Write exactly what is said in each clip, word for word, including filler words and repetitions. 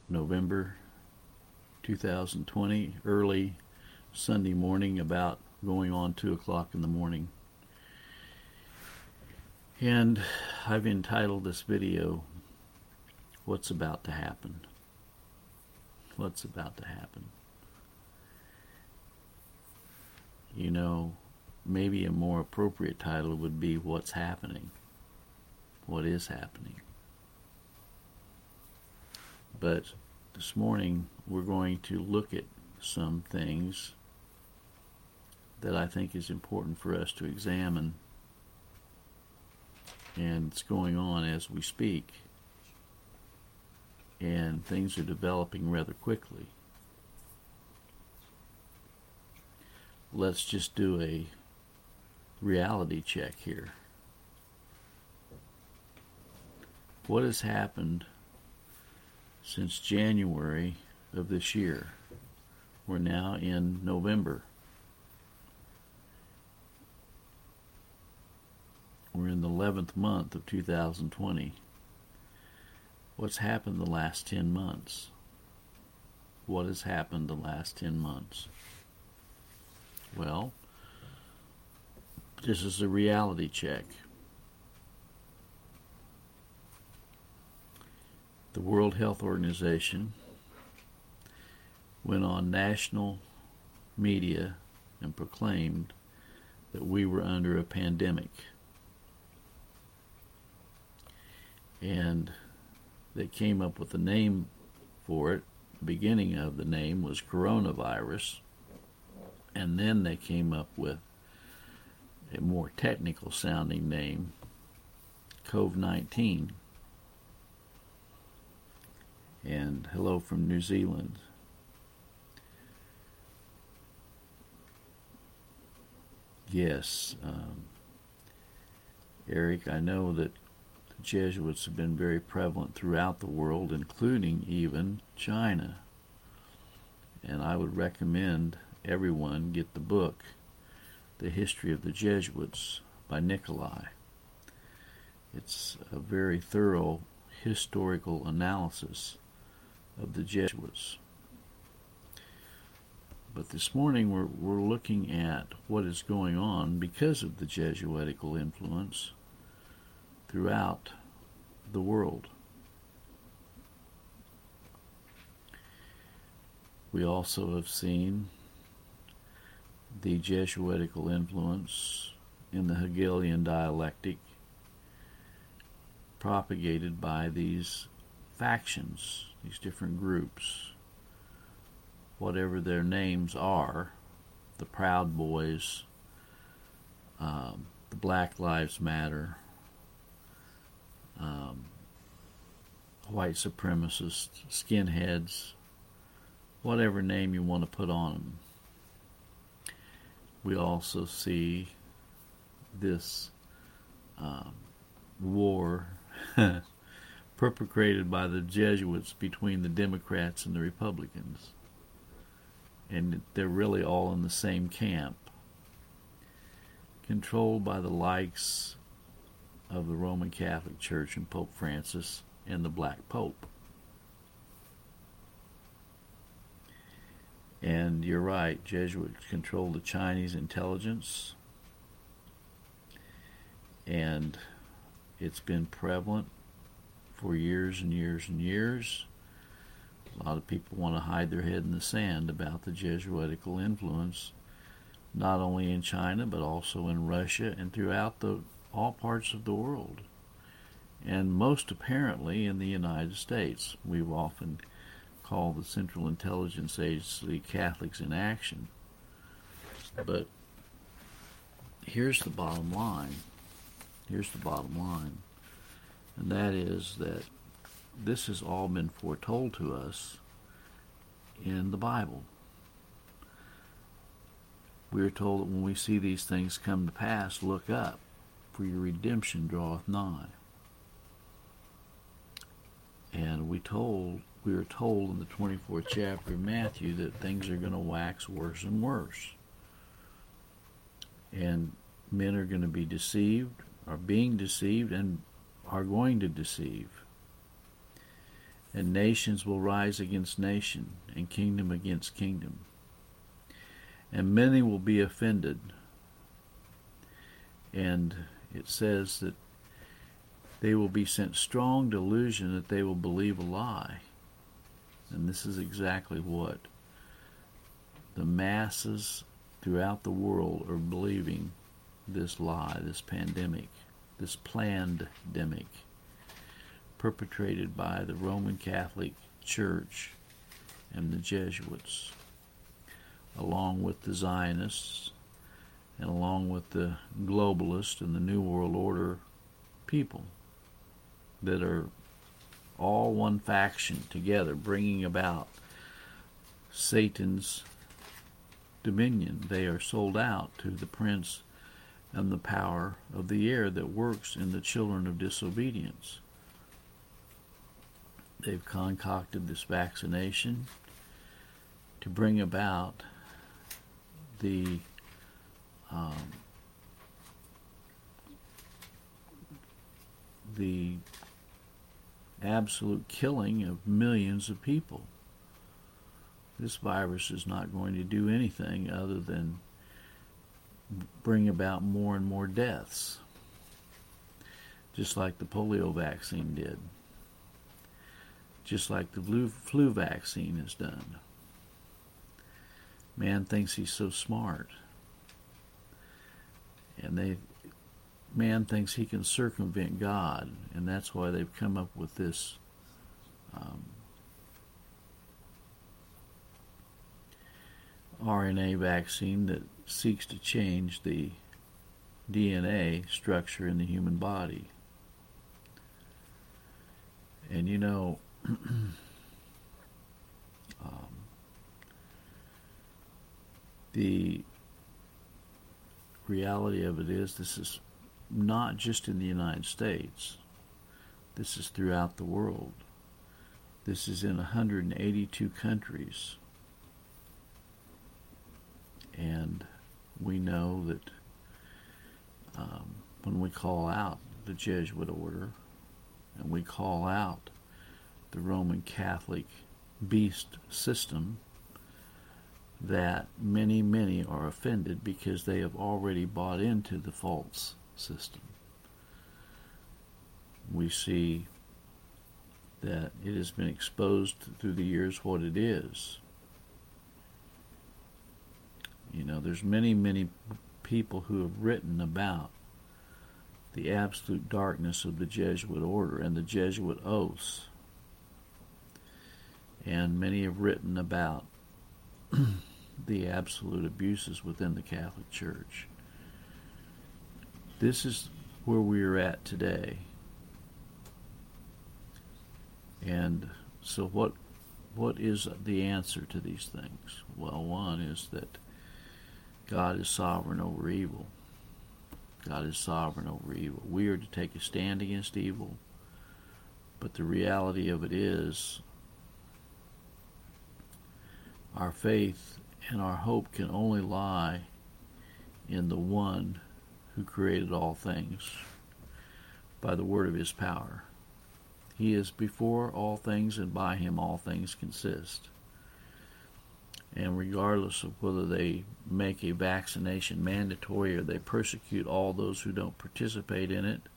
November two thousand twenty, early Sunday morning, about going on two o'clock in the morning. And I've entitled this video, What's About to Happen? What's About to Happen? You know, maybe a more appropriate title would be What's Happening? What is happening? But this morning we're going to look at some things that I think is important for us to examine, and it's going on as we speak, and things are developing rather quickly. Let's just do a reality check here. What has happened since January of this year? We're now in November. We're in the eleventh month of two thousand twenty. What's happened the last ten months? What has happened the last ten months? Well, this is a reality check. The World Health Organization went on national media and proclaimed that we were under a pandemic. And they came up with a name for it. The beginning of the name was coronavirus, and then they came up with a more technical sounding name, COVID nineteen. And hello from New Zealand. Yes, um, Eric, I know that the Jesuits have been very prevalent throughout the world, including even China. And I would recommend everyone get the book, The History of the Jesuits by Nicolai. It's a very thorough historical analysis of the Jesuits. But this morning we're, we're looking at what is going on because of the Jesuitical influence throughout the world. We also have seen the Jesuitical influence in the Hegelian dialectic propagated by these factions, these different groups, whatever their names are, the Proud Boys, um, the Black Lives Matter, um, white supremacists, skinheads, whatever name you want to put on them. We also see this um, war perpetrated by the Jesuits between the Democrats and the Republicans. And they're really all in the same camp, controlled by the likes of the Roman Catholic Church and Pope Francis and the Black Pope. And you're right, Jesuits control the Chinese intelligence, and it's been prevalent for years and years and years. A lot of people want to hide their head in the sand about the Jesuitical influence, not only in China, but also in Russia and throughout the all parts of the world, and most apparently in the United States. We've often called the Central Intelligence Agency Catholics in Action. But here's the bottom line. Here's the bottom line. And that is that this has all been foretold to us in the Bible. We are told that when we see these things come to pass, look up, for your redemption draweth nigh. And we told we are told in the twenty-fourth chapter of Matthew that things are going to wax worse and worse. And men are going to be deceived, are being deceived, and are going to deceive. and nations will rise against nation, and kingdom against kingdom. And many will be offended. And it says that they will be sent strong delusion that they will believe a lie. And this is exactly what the masses throughout the world are believing, this lie, this pandemic, this planned-demic, perpetrated by the Roman Catholic Church and the Jesuits, along with the Zionists, and along with the globalists and the New World Order people that are all one faction together, bringing about Satan's dominion. They are sold out to the prince and the power of the air that works in the children of disobedience. They've concocted this vaccination to bring about the um, the absolute killing of millions of people. This virus is not going to do anything other than bring about more and more deaths, just like the polio vaccine did, just like the flu, flu vaccine has done. Man thinks he's so smart, and they man thinks he can circumvent God, and that's why they've come up with this um, R N A vaccine that seeks to change the D N A structure in the human body. And you know, um, the reality of it is, this is not just in the United States. This is throughout the world. This is in one hundred eighty-two countries. And we know that um, when we call out the Jesuit order, and we call out the Roman Catholic beast system, that many, many are offended because they have already bought into the false system. We see that it has been exposed through the years what it is. You know, there's many, many people who have written about the absolute darkness of the Jesuit order and the Jesuit oaths. And many have written about the absolute abuses within the Catholic Church. This is where we are at today. And so what what is the answer to these things? Well, one is that God is sovereign over evil. God is sovereign over evil. We are to take a stand against evil, but the reality of it is our faith and our hope can only lie in the one who created all things by the word of his power. He is before all things, and by him all things consist. And regardless of whether they make a vaccination mandatory or they persecute all those who don't participate in it,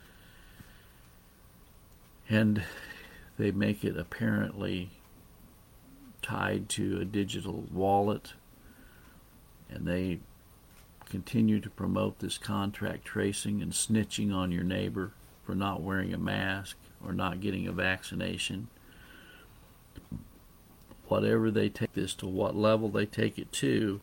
and they make it apparently tied to a digital wallet, and they continue to promote this contact tracing and snitching on your neighbor for not wearing a mask or not getting a vaccination. Whatever they take this to, what level they take it to,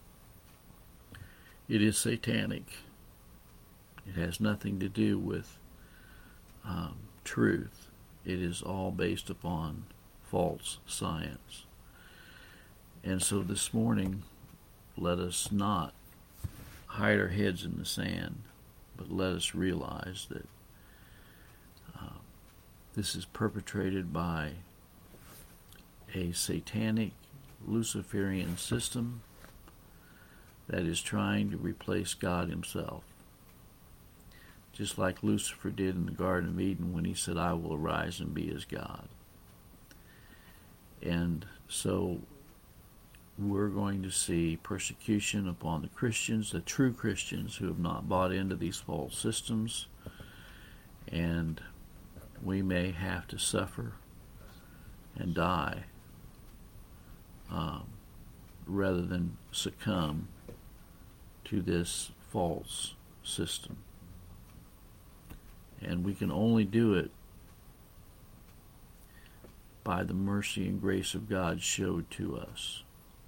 it is satanic. It has nothing to do with um, truth. It is all based upon false science. And so this morning, let us not hide our heads in the sand, but let us realize that uh, this is perpetrated by a satanic Luciferian system that is trying to replace God himself. Just like Lucifer did in the Garden of Eden when he said, I will arise and be as God. And so we're going to see persecution upon the Christians, the true Christians who have not bought into these false systems, and we may have to suffer and die um, rather than succumb to this false system. And we can only do it by the mercy and grace of God showed to us.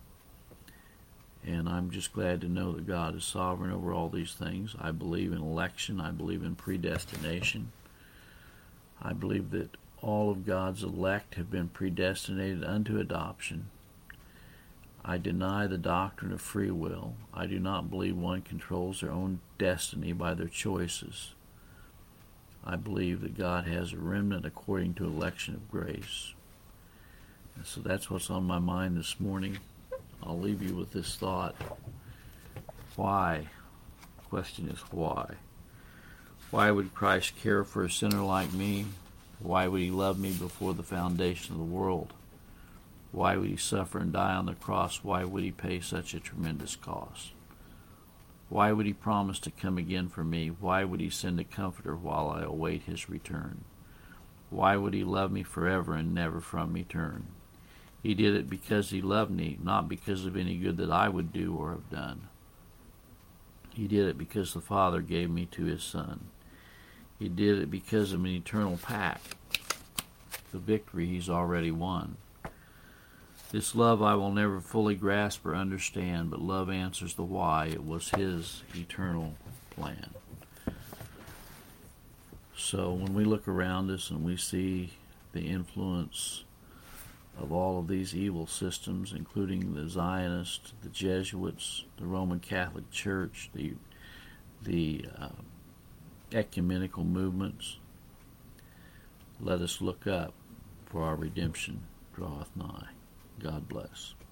And I'm just glad to know that God is sovereign over all these things. I believe in election. I believe in predestination. I believe that all of God's elect have been predestinated unto adoption. I deny the doctrine of free will. I do not believe one controls their own destiny by their choices. I believe that God has a remnant according to election of grace. And so that's what's on my mind this morning. I'll leave you with this thought. Why? The question is why? Why would Christ care for a sinner like me? Why would he love me before the foundation of the world? Why would he suffer and die on the cross? Why would he pay such a tremendous cost? Why would he promise to come again for me? Why would he send a comforter while I await his return? Why would he love me forever and never from me turn? He did it because he loved me, not because of any good that I would do or have done. He did it because the Father gave me to his Son. He did it because of an eternal pact, the victory he's already won. This love I will never fully grasp or understand, but love answers the why. It was his eternal plan. So when we look around us and we see the influence of all of these evil systems, including the Zionists, the Jesuits, the Roman Catholic Church, the the uh, ecumenical movements, let us look up, for our redemption draweth nigh. God bless.